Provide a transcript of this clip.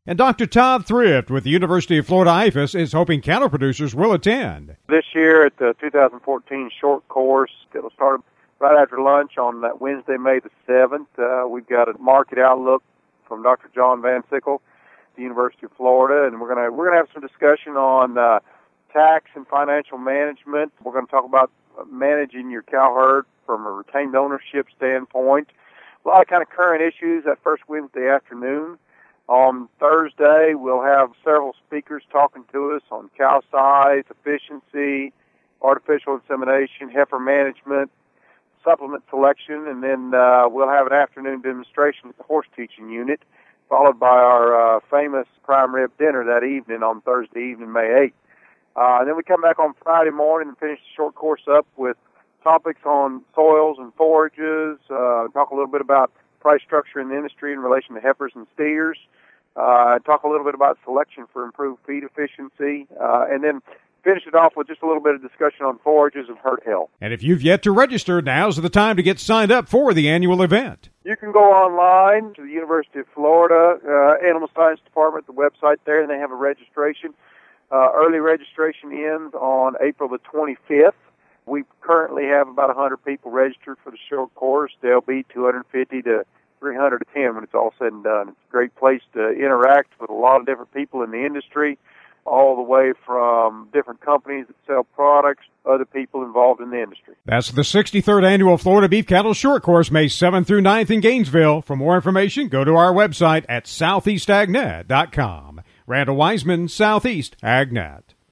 And Dr. Todd Thrift with the University of Florida IFAS is hoping cattle producers will attend. This year at the 2014 short course, it'll start right after lunch on that Wednesday, May the 7th. We've got a market outlook from Dr. John Van Sickle, the University of Florida, and we're gonna have some discussion on tax and financial management. We're going to talk about managing your cow herd from a retained ownership standpoint. A lot of kind of current issues that first Wednesday afternoon. On Thursday, we'll have several speakers talking to us on cow size, efficiency, artificial insemination, heifer management, supplement selection, and then we'll have an afternoon demonstration at the horse teaching unit, followed by our famous prime rib dinner that evening on Thursday evening, May 8th. And then we come back on Friday morning and finish the short course up with topics on soils and forages, talk a little bit about price structure in the industry in relation to heifers and steers, talk a little bit about selection for improved feed efficiency, and then finish it off with just a little bit of discussion on forages and herd health. And if you've yet to register, now's the time to get signed up for the annual event. You can go online to the University of Florida Animal Science Department, the website there, and they have a registration. Early registration ends on April the 25th. We currently have about 100 people registered for the short course. There'll be 250 to 300 attend when it's all said and done. It's a great place to interact with a lot of different people in the industry, all the way from different companies that sell products, other people involved in the industry. That's the 63rd Annual Florida Beef Cattle Short Course, May 7th through 9th in Gainesville. For more information, go to our website at southeastagnet.com. Randall Wiseman, Southeast AgNet.